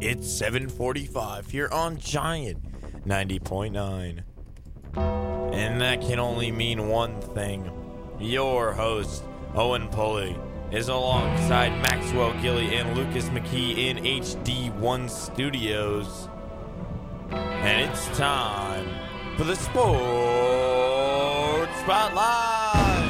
It's 7:45 here on Giant 90.9. And that can only mean one thing. Your host, Owen Pulley, is alongside Maxwell Gilly and Lucas McKee in HD1 Studios. And it's time for the Sports Spotlight.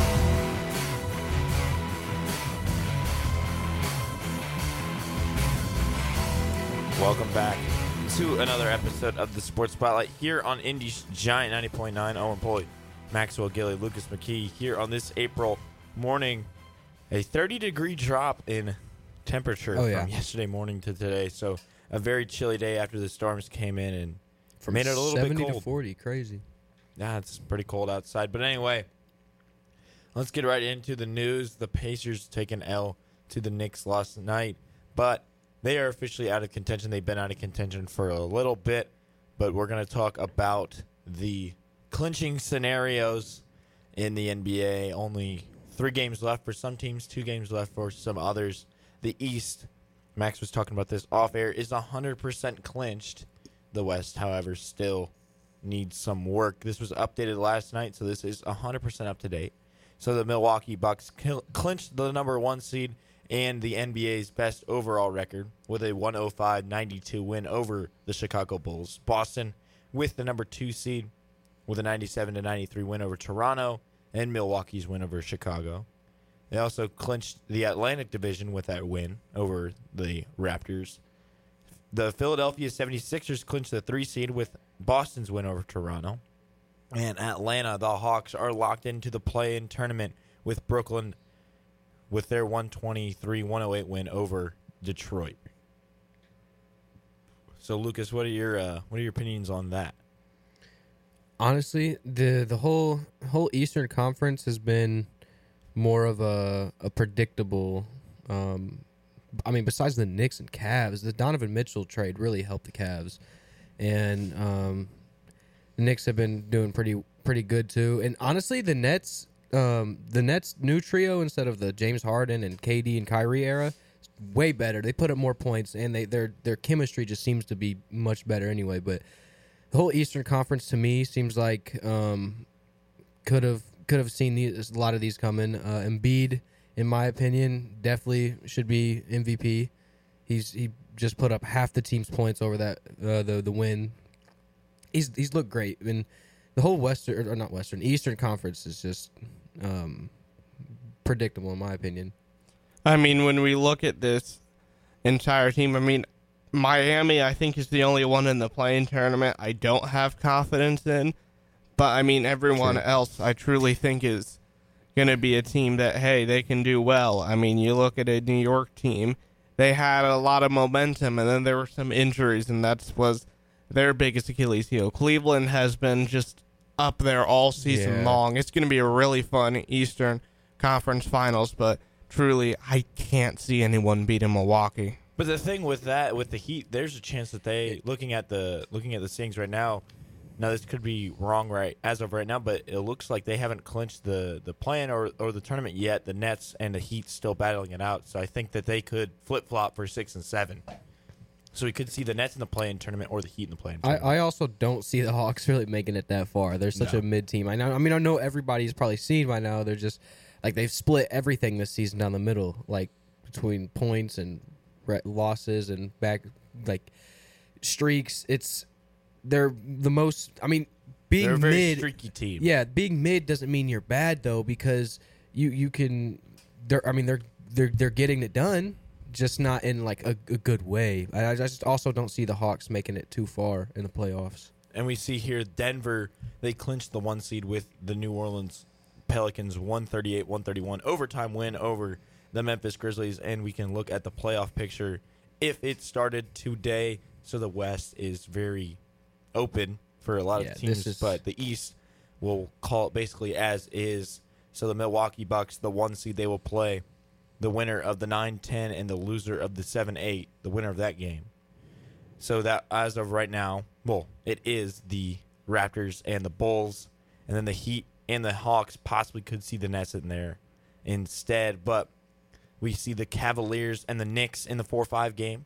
Welcome back to another episode of the Sports Spotlight here on Indy's Giant 90.9. Owen Pulley, Maxwell Gilly, Lucas McKee here on this April morning. A 30-degree drop in temperature from yesterday morning to today. So a very chilly day after the storms came in and made it a little bit cold. 70 to 40, crazy. Yeah, it's pretty cold outside. But anyway, let's get right into the news. The Pacers take an L to the Knicks last night, but they are officially out of contention. They've been out of contention for a little bit, but we're going to talk about the clinching scenarios in the NBA. Only 3 games left for some teams, 2 games left for some others. The East, Max was talking about this off air, is 100% clinched. The West, however, still needs some work. This was updated last night, so this is 100% up to date. So the Milwaukee Bucks clinched the number 1 seed and the NBA's best overall record with a 105-92 win over the Chicago Bulls. Boston with the number 2 seed with a 97-93 win over Toronto, and Milwaukee's win over Chicago. They also clinched the Atlantic Division with that win over the Raptors. The Philadelphia 76ers clinched the 3 seed with Boston's win over Toronto. And Atlanta, the Hawks, are locked into the play-in tournament with Brooklyn with their 123-108 win over Detroit. So, Lucas, what are your opinions on that? Honestly, the whole Eastern Conference has been more of a predictable. Besides the Knicks and Cavs, the Donovan Mitchell trade really helped the Cavs, and the Knicks have been doing pretty good too. And honestly, the Nets new trio instead of the James Harden and KD and Kyrie era is way better. They put up more points, and their chemistry just seems to be much better anyway. But the whole Eastern Conference to me seems like could have seen a lot of these coming. Embiid, in my opinion, definitely should be MVP. He just put up half the team's points over that the win. He's looked great, and the whole Eastern Conference is just predictable in my opinion. I mean, when we look at this entire team, Miami, I think, is the only one in the play-in tournament I don't have confidence in. But, everyone else I truly think is going to be a team that, hey, they can do well. You look at a New York team, they had a lot of momentum, and then there were some injuries, and that was their biggest Achilles heel. Cleveland has been just up there all season long. It's going to be a really fun Eastern Conference Finals, but truly, I can't see anyone beating Milwaukee. But the thing with that, with the Heat, there's a chance that they looking at the standings right now. Now this could be wrong as of right now, but it looks like they haven't clinched the play-in or the tournament yet. The Nets and the Heat still battling it out, so I think that they could flip-flop for 6 and 7. So we could see the Nets in the play-in tournament or the Heat in the play-in tournament. I also don't see the Hawks really making it that far. They're such a mid-team. I know everybody's probably seen by now. They're just they've split everything this season down the middle, between points and losses and back streaks. They're the most. Being they're a very mid, streaky team. Yeah, being mid doesn't mean you're bad though, because you can. They're getting it done, just not in a good way. I just also don't see the Hawks making it too far in the playoffs. And we see here Denver, they clinched the 1 seed with the New Orleans Pelicans 138-131 overtime win over the Memphis Grizzlies, and we can look at the playoff picture if it started today. So the West is very open for a lot of teams, but the East will call it basically as is. So the Milwaukee Bucks, the 1 seed, they will play the winner of the 9-10 and the loser of the 7-8, the winner of that game. So that, as of right now, it is the Raptors and the Bulls, and then the Heat and the Hawks possibly could see the Nets in there instead. But we see the Cavaliers and the Knicks in the 4-5 game.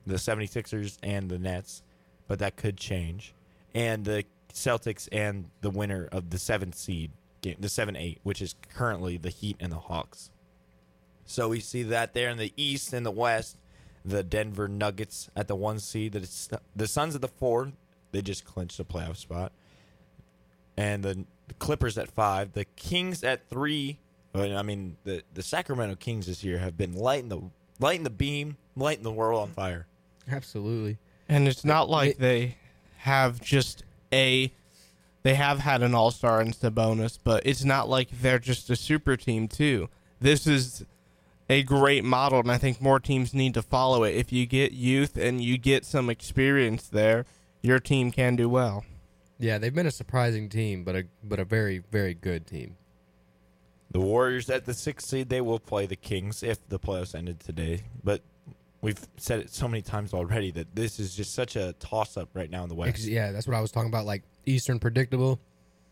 the 76ers and the Nets, but that could change. And the Celtics and the winner of the 7th seed game, the 7-8, which is currently the Heat and the Hawks. So we see that there in the East and the West. The Denver Nuggets at the 1 seed. The Suns at the 4. They just clinched a playoff spot. And the Clippers at 5. The Kings at 3. I mean, the Sacramento Kings this year have been lighting the beam, lighting the world on fire. Absolutely. And it's not like they have they have had an all-star in Sabonis, but it's not like they're just a super team, too. This is a great model, and I think more teams need to follow it. If you get youth and you get some experience there, your team can do well. Yeah, they've been a surprising team, but a very, very good team. The Warriors at the 6th seed, they will play the Kings if the playoffs ended today. But we've said it so many times already that this is just such a toss-up right now in the West. Yeah, that's what I was talking about, like Eastern predictable.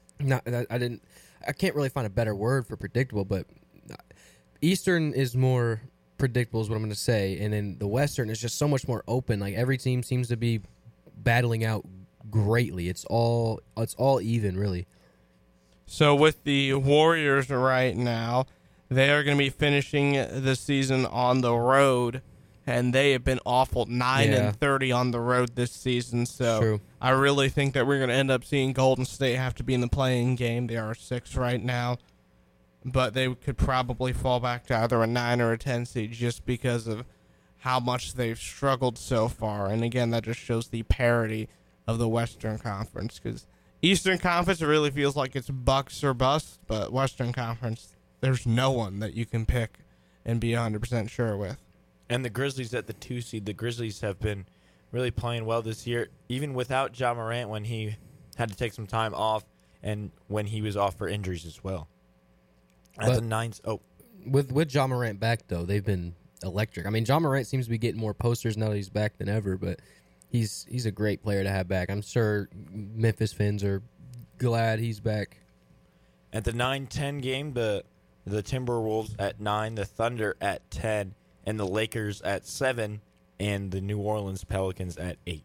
I can't really find a better word for predictable, but Eastern is more predictable is what I'm going to say, and then the Western is just so much more open. Like every team seems to be battling out greatly. It's all even, really. So with the Warriors right now, they are going to be finishing the season on the road, and they have been awful, 9-30 on the road this season. So True. I really think that we're going to end up seeing Golden State have to be in the playing game. They are 6 right now, but they could probably fall back to either a 9 or a 10 seed just because of how much they've struggled so far. And again, that just shows the parity of the Western Conference, because Eastern Conference, it really feels like it's Bucks or bust, but Western Conference, there's no one that you can pick and be 100% sure with. And the Grizzlies at the 2 seed. The Grizzlies have been really playing well this year, even without Ja Morant when he had to take some time off and when he was off for injuries as well. At the 9th, With Ja Morant back, though, they've been electric. I mean, Ja Morant seems to be getting more posters now that he's back than ever, but he's a great player to have back. I'm sure Memphis fans are glad he's back. At the 9-10 game, the Timberwolves at 9, the Thunder at 10, and the Lakers at 7, and the New Orleans Pelicans at 8.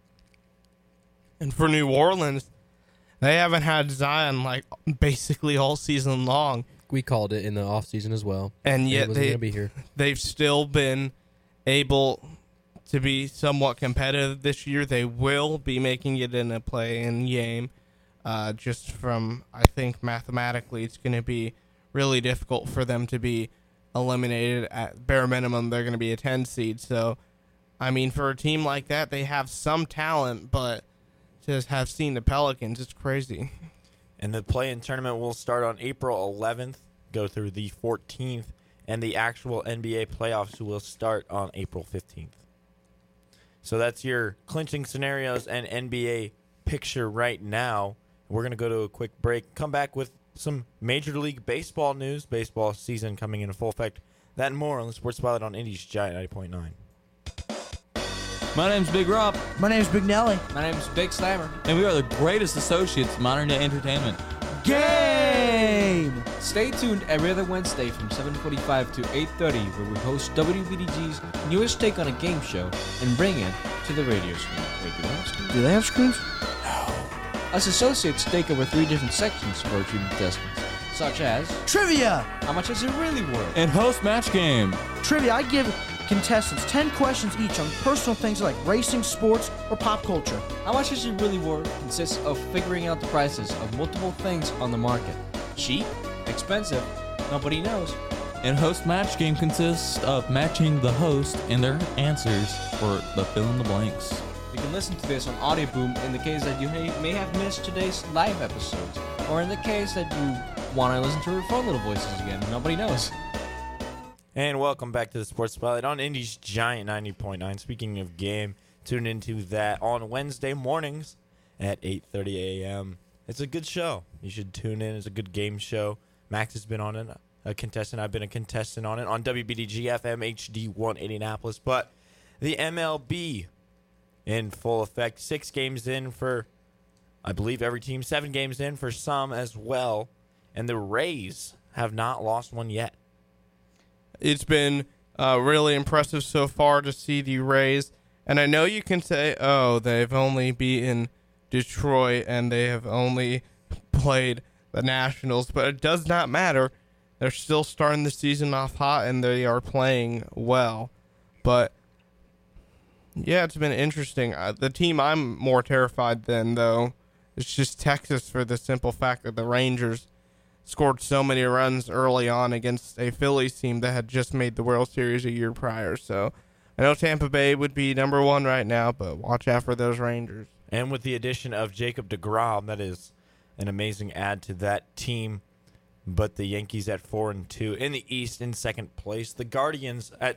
And for New Orleans, they haven't had Zion like basically all season long. We called it in the offseason as well. And yet wasn't gonna be here. They've still been able to be somewhat competitive this year. They will be making it in a play-in game. Just from, I think, mathematically, it's going to be really difficult for them to be eliminated. At bare minimum, they're going to be a 10 seed. So, I mean, for a team like that, they have some talent, but to have seen the Pelicans, it's crazy. And the play-in tournament will start on April 11th, go through the 14th, and the actual NBA playoffs will start on April 15th. So that's your clinching scenarios and NBA picture right now. We're going to go to a quick break, come back with some Major League Baseball news, baseball season coming into full effect. That and more on the Sports Spotlight on Indy's Giant 90.9. My name's Big Rob. My name's Big Nelly. My name's Big Slammer. And we are the greatest associates in modern day entertainment. Game! Stay tuned every other Wednesday from 7:45 to 8:30, where we host WBDG's newest take on a game show and bring it to the radio screen. Wait, do they have screens? Do they have screens? Us associates take over 3 different sections for our true contestants, such as Trivia! how much is it really worth? And host match game. Trivia, I give contestants 10 questions each on personal things like racing, sports, or pop culture. How much is it really worth consists of figuring out the prices of multiple things on the market. Cheap, expensive, nobody knows. And host match game consists of matching the host and their answers for the fill in the blanks. You can listen to this on Audio Boom in the case that you may have missed today's live episodes, or in the case that you want to listen to our fun little voices again. Nobody knows. And welcome back to the Sports Spotlight on Indy's Giant 90.9. Speaking of game, tune into that on Wednesday mornings at 8:30 a.m. It's a good show. You should tune in. It's a good game show. Max has been on it, a contestant. I've been a contestant on it on WBDG FM HD1 Indianapolis. But the MLB in full effect. 6 games in for, I believe, every team. 7 games in for some as well. And the Rays have not lost one yet. It's been really impressive so far to see the Rays And I know you can say, oh, they've only beaten Detroit and they have only played the Nationals, but it does not matter. They're still starting the season off hot and they are playing well. But yeah, it's been interesting. The team I'm more terrified than, though, is just Texas, for the simple fact that the Rangers scored so many runs early on against a Phillies team that had just made the World Series a year prior. So I know Tampa Bay would be number one right now, but watch out for those Rangers. And with the addition of Jacob deGrom, that is an amazing add to that team. But the Yankees at 4-2 in the East in second place. The Guardians at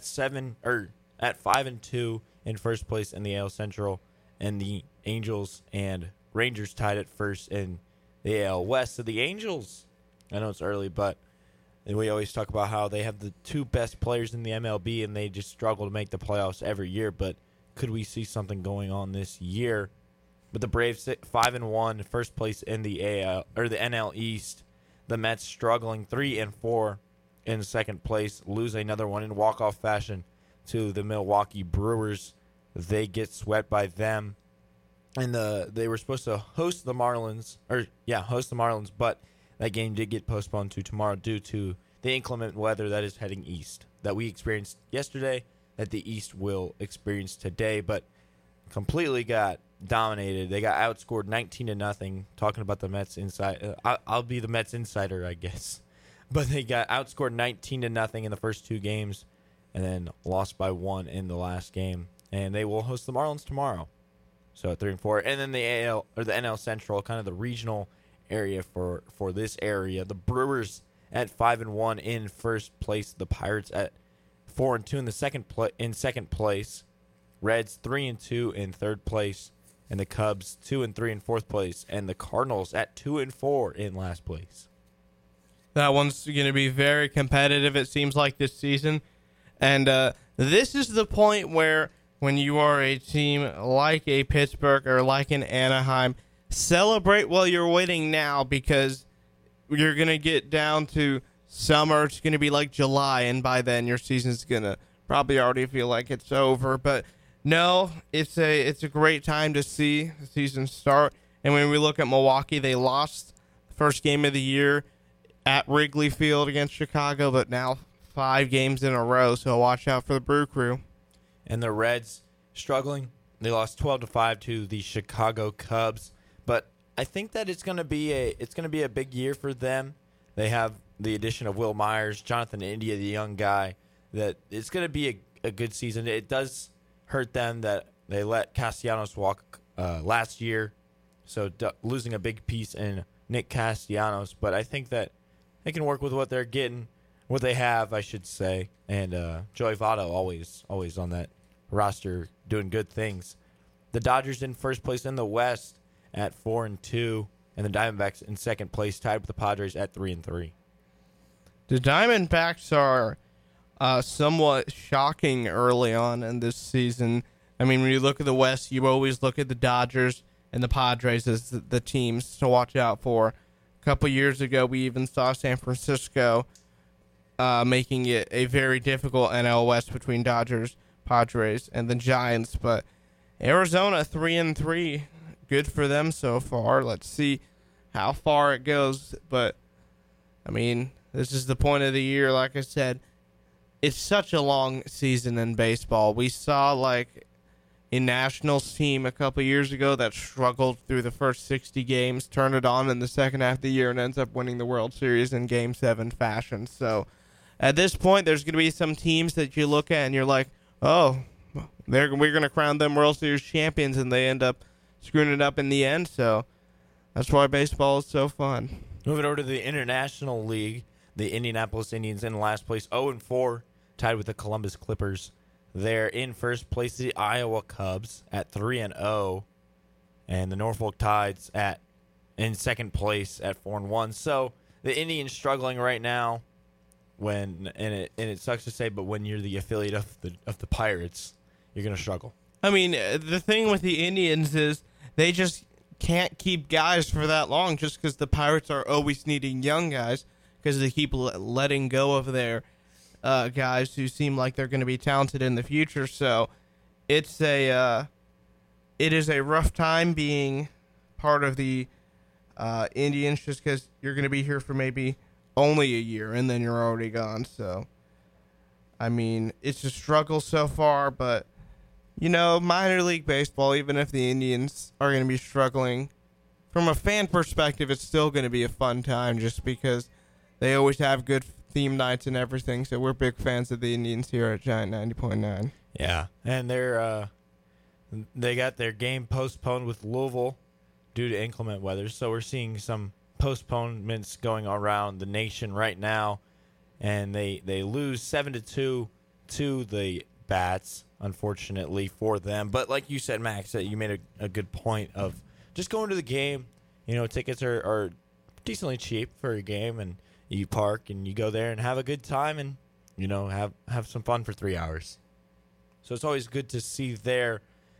5-2 in first place in the AL Central, and the Angels and Rangers tied at first in the AL West. So the Angels, I know it's early, but we always talk about how they have the two best players in the MLB, and they just struggle to make the playoffs every year. But could we see something going on this year? But the Braves 5-1, first place in the NL East. The Mets struggling 3-4 in second place, lose another one in walk-off fashion to the Milwaukee Brewers. They get swept by them, and they were supposed to host the Marlins, but that game did get postponed to tomorrow due to the inclement weather that is heading east that we experienced yesterday, that the East will experience today, but completely got dominated. They got outscored 19-0. Talking about the Mets inside, I'll be the Mets insider, I guess. But they got outscored 19-0 in the first two games, and then lost by 1 in the last game. And they will host the Marlins tomorrow. So at 3-4, and then the NL Central, kind of the regional area for this area. The Brewers at 5-1 in first place. The Pirates at 4-2 in second place. Reds 3-2 in third place, and the Cubs 2-3 in fourth place, and the Cardinals at 2-4 in last place. That one's going to be very competitive, it seems like, this season. And this is the point where, when you are a team like a Pittsburgh or like an Anaheim, celebrate while you're winning now, because you're going to get down to summer. It's going to be like July, and by then your season's going to probably already feel like it's over. But no, it's a great time to see the season start. And when we look at Milwaukee, they lost the first game of the year at Wrigley Field against Chicago, but now 5 games in a row, so watch out for the Brew Crew. And the Reds struggling. They lost 12-5 to the Chicago Cubs, but I think that it's going to be a big year for them. They have the addition of Will Myers, Jonathan India, the young guy. That it's going to be a good season. It does hurt them that they let Castellanos walk last year, so losing a big piece in Nick Castellanos. But I think that they can work with what they're getting, what they have, I should say. And Joey Votto always on that roster doing good things. The Dodgers in first place in the West at 4-2, and the Diamondbacks in second place, tied with the Padres at 3-3. The Diamondbacks are somewhat shocking early on in this season. I mean, when you look at the West, you always look at the Dodgers and the Padres as the teams to watch out for. A couple years ago, we even saw San Francisco making it a very difficult NL West between Dodgers, Padres, and the Giants. But Arizona 3-3, good for them so far. Let's see how far it goes. But I mean, this is the point of the year. Like I said, it's such a long season in baseball. We saw like a Nationals team a couple years ago that struggled through the first 60 games, turned it on in the second half of the year, and ends up winning the World Series in Game 7 fashion. So at this point, there's going to be some teams that you look at and you're like, oh, we're going to crown them World Series champions, and they end up screwing it up in the end. So that's why baseball is so fun. Moving over to the International League, the Indianapolis Indians in last place, 0-4, tied with the Columbus Clippers. They're in first place, the Iowa Cubs at 3-0, and the Norfolk Tides in second place at 4-1. So the Indians struggling right now. And it sucks to say, but when you're the affiliate of the Pirates, you're gonna struggle. I mean, the thing with the Indians is they just can't keep guys for that long, just because the Pirates are always needing young guys, because they keep letting go of their guys who seem like they're going to be talented in the future. So it is a rough time being part of the Indians, just because you're going to be here for maybe only a year and then you're already gone. So, I mean, it's a struggle so far, but, minor league baseball, even if the Indians are going to be struggling, from a fan perspective, it's still going to be a fun time just because they always have good theme nights and everything. So we're big fans of the Indians here at Giant 90.9. Yeah, and they got their game postponed with Louisville due to inclement weather. So we're seeing some postponements going around the nation right now, and they lose 7-2 to the Bats, unfortunately for them. But like you said, Max, that you made a good point of just going to the game. Tickets are decently cheap for a game, and you park and you go there and have a good time and have some fun for 3 hours. So it's always good to see there.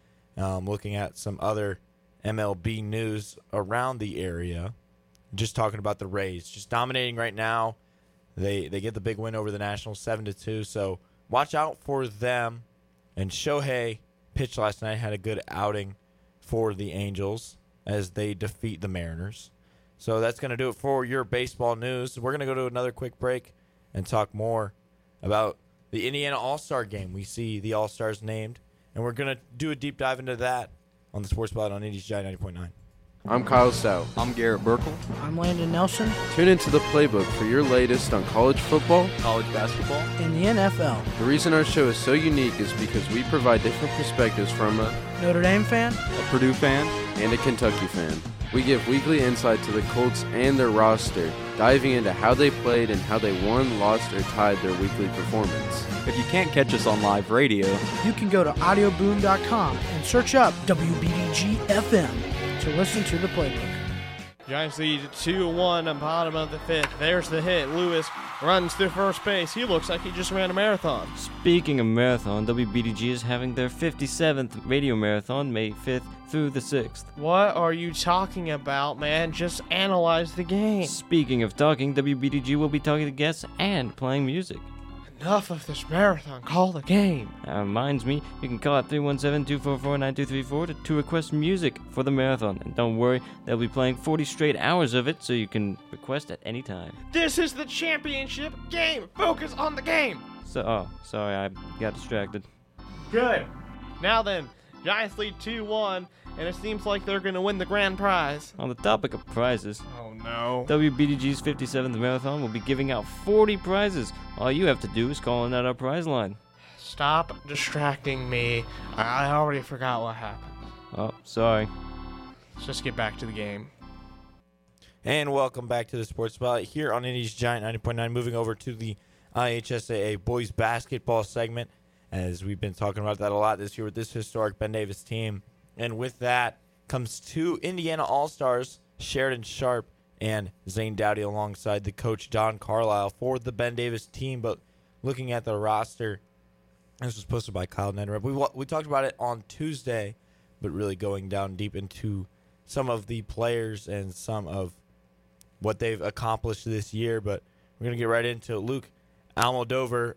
Looking at some other MLB news around the area, just talking about the Rays, just dominating right now. They get the big win over the Nationals, 7-2. So watch out for them. And Shohei pitched last night, had a good outing for the Angels as they defeat the Mariners. So that's going to do it for your baseball news. We're going to go to another quick break and talk more about the Indiana All-Star game. We see the All-Stars named, and we're going to do a deep dive into that on the Sports Spot on Indy's Giant 90.9. I'm Kyle Stout. I'm Garrett Burkle. I'm Landon Nelson. Tune into the Playbook for your latest on college football, College basketball. In the NFL. The reason our show is so unique is because we provide different perspectives from a Notre Dame fan. A Purdue fan. And a Kentucky fan. We give weekly insight to the Colts and their roster, diving into how they played and how they won, lost, or tied their weekly performance. If you can't catch us on live radio, you can go to audioboom.com and search up WBDG FM to listen to the playbook. Giants lead 2-1 on bottom of the fifth. There's the hit. Lewis runs to first base. He looks like he just ran a marathon. Speaking of marathon, WBDG is having their 57th radio marathon May 5th through the 6th. What are you talking about, man? Just analyze the game. Speaking of talking, WBDG will be talking to guests and playing music. Enough of this marathon. Call the game. That reminds me, you can call at 317-244-9234 to request music for the marathon. And don't worry, they'll be playing 40 straight hours of it, so you can request at any time. This is the championship game. Focus on the game. Sorry, I got distracted. Good. Now then, Giants lead 2-1, and it seems like they're going to win the grand prize. On the topic of prizes, oh no, WBDG's 57th marathon will be giving out 40 prizes. All you have to do is call in at our prize line. Stop distracting me. I already forgot what happened. Oh, sorry. Let's just get back to the game. And welcome back to the Sports Spotlight here on Indy's Giant 90.9. Moving over to the IHSAA boys basketball segment, as we've been talking about that a lot this year with this historic Ben Davis team. And with that comes two Indiana All-Stars, Sheridan Sharp and Zane Dowdy, alongside the coach Don Carlisle for the Ben Davis team. But looking at the roster, this was posted by Kyle Nedrep. We talked about it on Tuesday, but really going down deep into some of the players and some of what they've accomplished this year. But we're going to get right into it. Luke Almodovar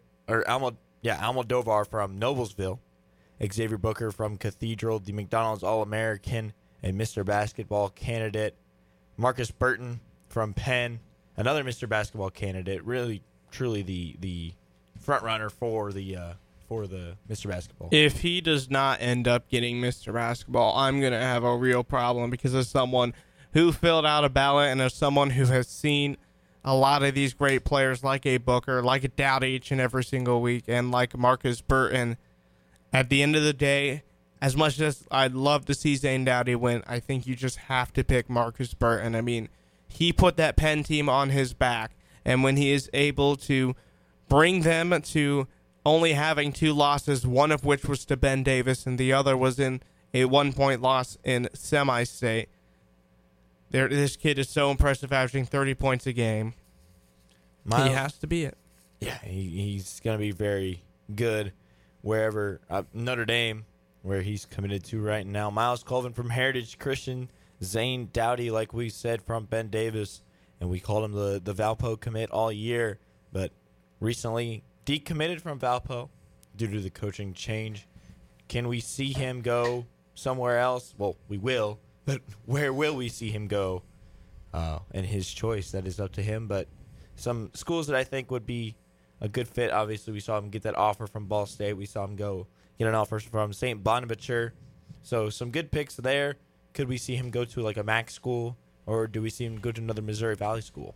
from Noblesville, Xavier Booker from Cathedral, the McDonald's All-American and Mr. Basketball candidate, Marcus Burton from Penn, another Mr. Basketball candidate, really, truly the front runner for the Mr. Basketball. If he does not end up getting Mr. Basketball, I'm going to have a real problem, because as someone who filled out a ballot and as someone who has seen a lot of these great players like a Booker, like a Dowdy each and every single week, and like Marcus Burton, at the end of the day, as much as I'd love to see Zane Dowdy win, I think you just have to pick Marcus Burton. I mean, he put that Penn team on his back, and when he is able to bring them to only having 2 losses, one of which was to Ben Davis and the other was in a 1-point loss in semi-state, this kid is so impressive, averaging 30 points a game. He has to be it. Yeah, he's going to be very good wherever Notre Dame, where he's committed to right now. Miles Colvin from Heritage Christian, Zane Dowdy, like we said, from Ben Davis, and we called him the Valpo commit all year, but recently decommitted from Valpo due to the coaching change. Can we see him go somewhere else? Well, we will, but where will we see him go? And his choice, that is up to him. But some schools that I think would be a good fit, obviously we saw him get that offer from Ball State. We saw him get an offer from St. Bonaventure. So some good picks there. Could we see him go to like a MAC school, or do we see him go to another Missouri Valley school?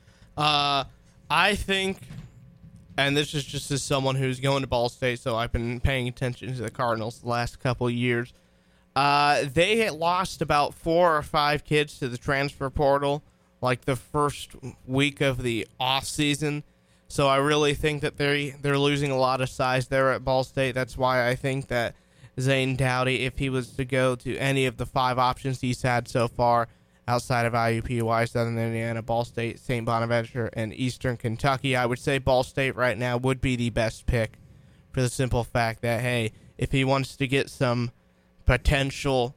I think, and this is just as someone who's going to Ball State, so I've been paying attention to the Cardinals the last couple of years. They had lost about 4 or 5 kids to the transfer portal, like the first week of the off season. So I really think that they're losing a lot of size there at Ball State. That's why I think that Zane Dowdy, if he was to go to any of the 5 options he's had so far, outside of IUPUI, Southern Indiana, Ball State, St. Bonaventure, and Eastern Kentucky, I would say Ball State right now would be the best pick for the simple fact that, hey, if he wants to get some potential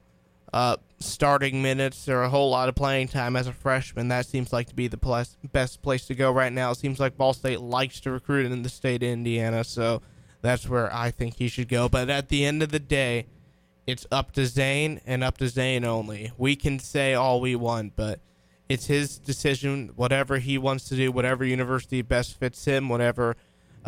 starting minutes or a whole lot of playing time as a freshman, that seems like to be the best place to go right now. It seems like Ball State likes to recruit in the state of Indiana, so that's where I think he should go. But at the end of the day, it's up to Zane and up to Zane only. We can say all we want, but it's his decision. Whatever he wants to do, whatever university best fits him, whatever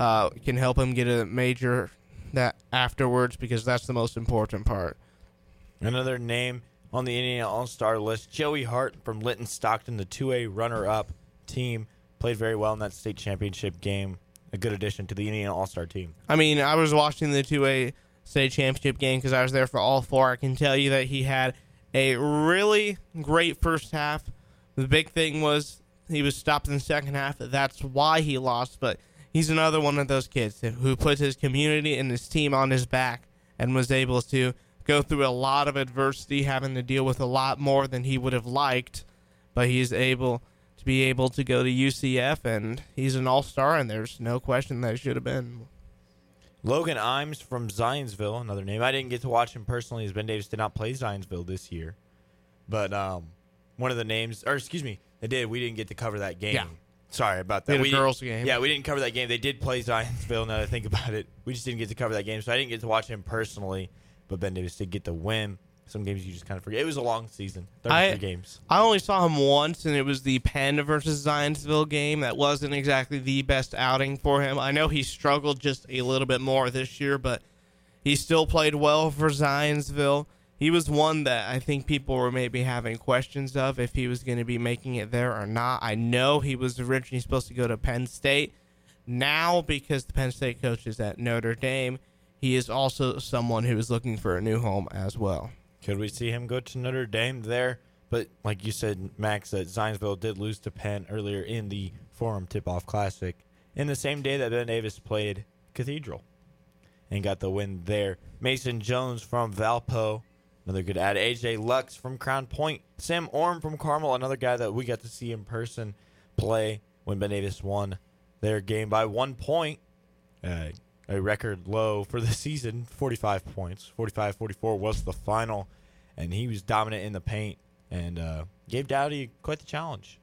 can help him get a major that afterwards, because that's the most important part. Another name on the Indiana All-Star list, Joey Hart from Linton Stockton, the 2A runner-up team, played very well in that state championship game. A good addition to the Indiana All-Star team. I mean, I was watching the 2A state championship game because I was there for all 4. I can tell you that he had a really great first half. The big thing was he was stopped in the second half. That's why he lost, but he's another one of those kids who puts his community and his team on his back and was able to go through a lot of adversity, having to deal with a lot more than he would have liked, but he's able to go to UCF, and he's an all-star, and there's no question that he should have been. Logan Imes from Zionsville, another name. I didn't get to watch him personally, as Ben Davis did not play Zionsville this year. But one of the names, or excuse me, they did. We didn't get to cover that game. Yeah. Sorry about that. We had a girls' game. Yeah, we didn't cover that game. They did play Zionsville, now that I think about it. We just didn't get to cover that game, so I didn't get to watch him personally. But Ben Davis did get the win. Some games you just kind of forget. It was a long season, 33 games. I only saw him once, and it was the Penn versus Zionsville game. That wasn't exactly the best outing for him. I know he struggled just a little bit more this year, but he still played well for Zionsville. He was one that I think people were maybe having questions of if he was going to be making it there or not. I know he was originally supposed to go to Penn State. Now, because the Penn State coach is at Notre Dame, he is also someone who is looking for a new home as well. Could we see him go to Notre Dame there? But like you said, Max, that Zionsville did lose to Penn earlier in the Forum Tip-Off Classic, in the same day that Ben Davis played Cathedral and got the win there. Mason Jones from Valpo, another good add. AJ Lux from Crown Point. Sam Orm from Carmel, another guy that we got to see in person play when Ben Davis won their game by 1 point. A record low for the season, 45 points. 45-44 was the final, and he was dominant in the paint and gave Dowdy quite the challenge.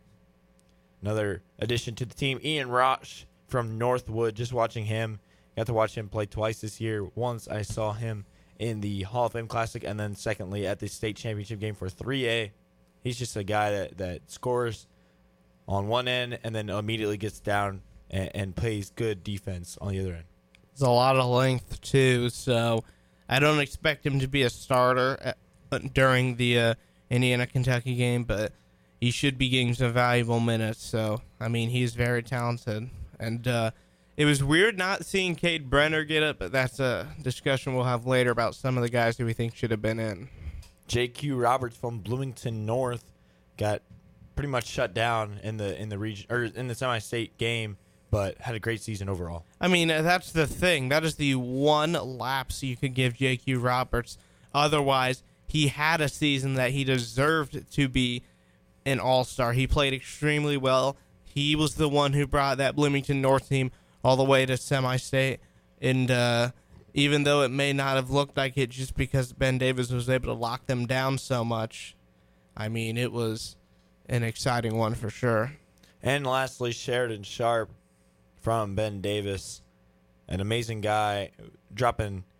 Another addition to the team, Ian Roche from Northwood. Just watching him, got to watch him play twice this year. Once I saw him in the Hall of Fame Classic, and then secondly at the state championship game for 3A. He's just a guy that scores on one end and then immediately gets down and plays good defense on the other end. There's a lot of length, too, so I don't expect him to be a starter during the Indiana-Kentucky game, but he should be getting some valuable minutes. So, I mean, he's very talented. And it was weird not seeing Cade Brenner get it, but that's a discussion we'll have later about some of the guys who we think should have been in. J.Q. Roberts from Bloomington North got pretty much shut down in the region or in the semi-state game, but had a great season overall. I mean, that's the thing. That is the one lapse you could give J.Q. Roberts. Otherwise, he had a season that he deserved to be an all-star. He played extremely well. He was the one who brought that Bloomington North team all the way to semi-state. And even though it may not have looked like it just because Ben Davis was able to lock them down so much, I mean, it was an exciting one for sure. And lastly, Sheridan Sharp from Ben Davis, an amazing guy, dropping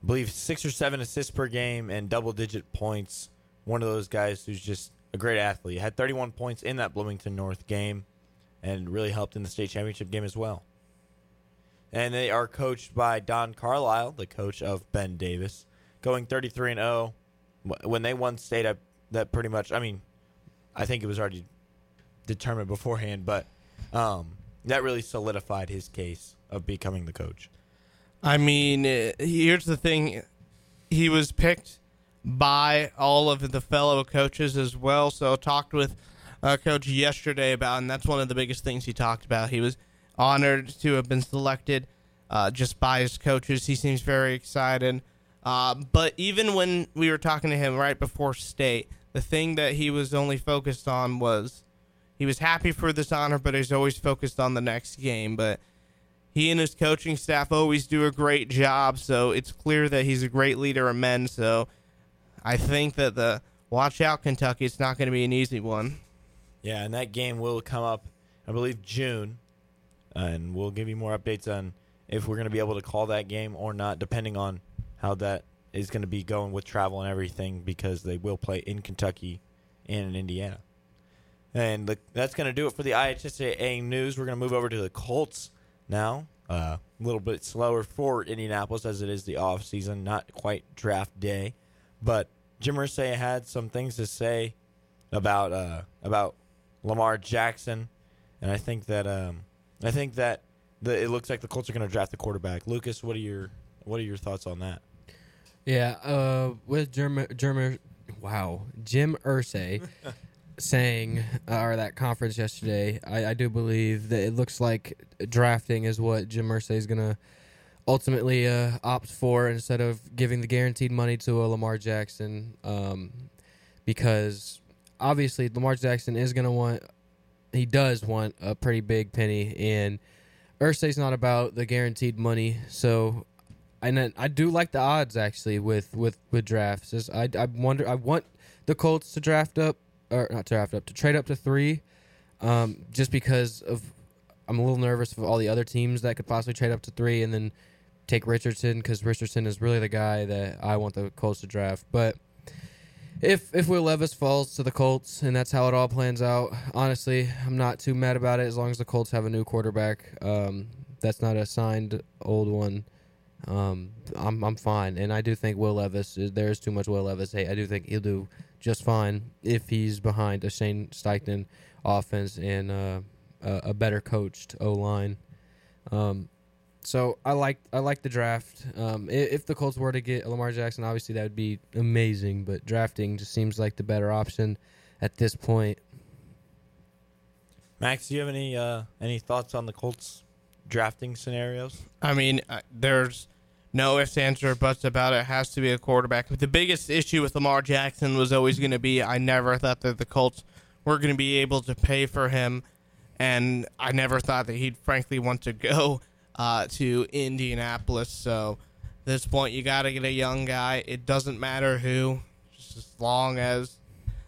believe 6 or 7 assists per game and double-digit points. One of those guys who's just a great athlete. Had 31 points in that Bloomington North game and really helped in the state championship game as well. And they are coached by Don Carlisle, the coach of Ben Davis, going 33-0. When they won state, that pretty much, I mean, I think it was already determined beforehand, but that really solidified his case of becoming the coach. I mean, here's the thing. He was picked by all of the fellow coaches as well. So I talked with a coach yesterday about, and that's one of the biggest things he talked about. He was honored to have been selected just by his coaches. He seems very excited. But even when we were talking to him right before state, the thing that he was only focused on was he was happy for this honor, but he's always focused on the next game. But he and his coaching staff always do a great job, so it's clear that he's a great leader of men. So I think that watch out, Kentucky. It's not going to be an easy one. Yeah, and that game will come up, I believe, June, and we'll give you more updates on if we're going to be able to call that game or not, depending on how that is going to be going with travel and everything, because they will play in Kentucky and in Indiana. And that's going to do it for the IHSAA news. We're going to move over to the Colts now. A little bit slower for Indianapolis as it is the off season, not quite draft day. But Jim Irsay had some things to say about Lamar Jackson, and I think that it looks like the Colts are going to draft the quarterback. Lucas, what are your thoughts on that? Yeah, with Jim Irsay saying, or that conference yesterday, I do believe that it looks like drafting is what Jim Irsay is going to ultimately opt for instead of giving the guaranteed money to a Lamar Jackson, because obviously Lamar Jackson does want a pretty big penny, and Irsay's not about the guaranteed money. So, and then I do like the odds actually with drafts. I want the Colts to trade up to 3, just because I'm a little nervous of all the other teams that could possibly trade up to 3 and then take Richardson, because Richardson is really the guy that I want the Colts to draft. But if Will Levis falls to the Colts and that's how it all plans out, honestly, I'm not too mad about it as long as the Colts have a new quarterback. That's not a signed old one. I'm fine, and I do think Will Levis, there's too much Will Levis. Hey, I do think he'll do just fine if he's behind a Shane Steichen offense and a better coached O-line. So I like the draft. If the Colts were to get Lamar Jackson, obviously that would be amazing, but drafting just seems like the better option at this point. Max, do you have any thoughts on the Colts drafting scenarios? I mean, there's no ifs, ands, or buts about it. It has to be a quarterback. But the biggest issue with Lamar Jackson was always going to be, I never thought that the Colts were going to be able to pay for him, and I never thought that he'd frankly want to go to Indianapolis. So at this point, you got to get a young guy. It doesn't matter who, just as long as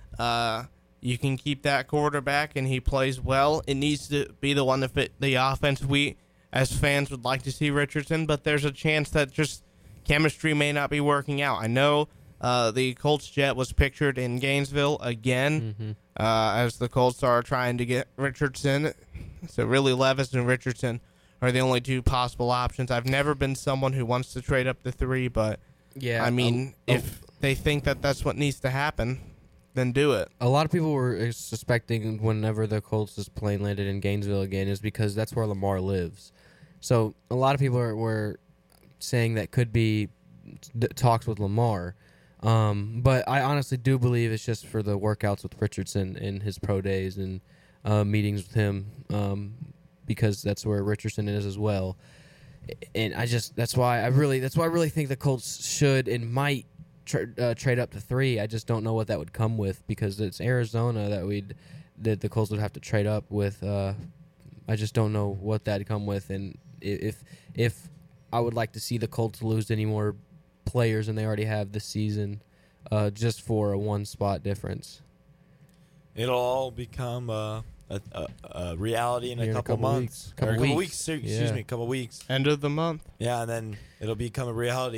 you can keep that quarterback and he plays well. It needs to be the one to fit the offense. We, as fans, would like to see Richardson, but there's a chance that just chemistry may not be working out. I know the Colts jet was pictured in Gainesville again, as the Colts are trying to get Richardson. So really, Levis and Richardson are the only two possible options. I've never been someone who wants to trade up to 3, but yeah, I mean, if they think that that's what needs to happen, then do it. A lot of people were suspecting whenever the Colts' plane landed in Gainesville again is because that's where Lamar lives. So a lot of people were saying that could be talks with Lamar. But I honestly do believe it's just for the workouts with Richardson and his pro days and meetings with him, because that's where Richardson is as well. And that's why I really think the Colts should and might trade up to 3. I just don't know what that would come with, because it's Arizona that the Colts would have to trade up with. I just don't know what that'd come with, and if I would like to see the Colts lose any more players than they already have this season, just for a 1-spot difference. It'll all become a reality in a couple months. Couple weeks. Excuse me, a couple weeks. End of the month. Yeah, and then it'll become a reality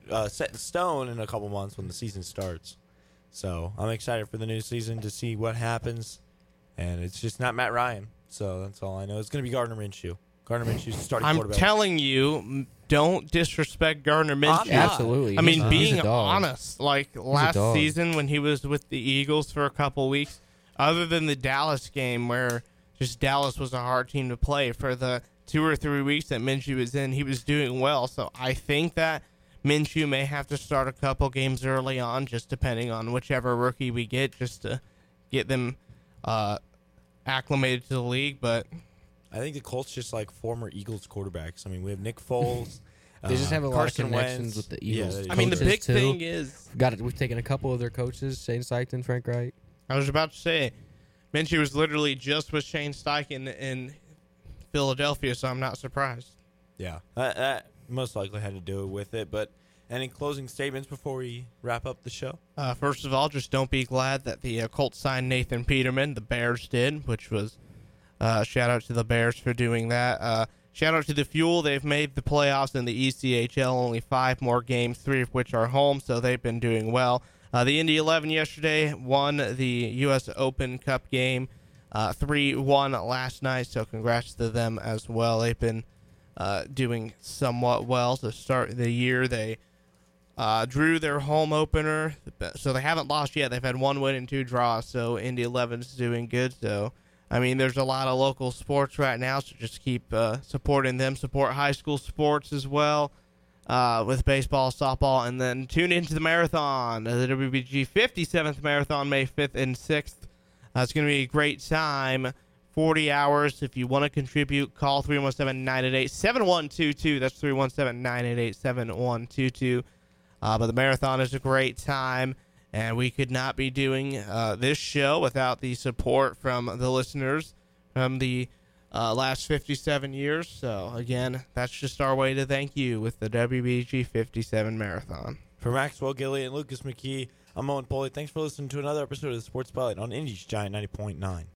set in stone in a couple months when the season starts. So I'm excited for the new season to see what happens. And it's just not Matt Ryan. So that's all I know. It's going to be Gardner Minshew. Gardner Minshew's starting I'm quarterback. telling you, don't disrespect Gardner Minshew. Absolutely. I mean, He's being a dog. honest, like last dog. season when he was with the Eagles for a couple weeks, other than the Dallas game where just Dallas was a hard team to play, for the 2 or 3 weeks that Minshew was in, he was doing well. So I think that Minshew may have to start a couple games early on, just depending on whichever rookie we get, just to get them acclimated to the league. But I think the Colts just like former Eagles quarterbacks. I mean, we have Nick Foles. They just have a lot of Carson connections Wentz. with the Yeah, Eagles. they I mean, the coaches, big too. thing is, We've taken a couple of their coaches, Shane Steichen, Frank Wright. I was about to say, Minshew was literally just with Shane Steichen in Philadelphia, so I'm not surprised. Yeah, that most likely had to do with it. But any closing statements before we wrap up the show? First of all, just don't be glad that the Colts signed Nathan Peterman. The Bears did, which was shout out to the Bears for doing that. Shout out to the Fuel. They've made the playoffs in the ECHL, only 5 more games, 3 of which are home, so they've been doing well. The Indy 11 yesterday won the U.S. Open Cup game 3-1 last night, so congrats to them as well. They've been doing somewhat well to start the year. They drew their home opener, so they haven't lost yet. They've had 1 win and 2 draws, so Indy 11's doing good. So, I mean, there's a lot of local sports right now, so just keep supporting them. Support high school sports as well with baseball, softball, and then tune into the marathon, the WBG 57th Marathon, May 5th and 6th. It's going to be a great time. 40 hours. If you want to contribute, call 317-988-7122. That's 317-988-7122. But the marathon is a great time, and we could not be doing this show without the support from the listeners from the last 57 years. So, again, that's just our way to thank you with the WBG 57 Marathon. For Maxwell Gilly and Lucas McKee, I'm Owen Poley. Thanks for listening to another episode of the Sports Spotlight on Indy's Giant 90.9.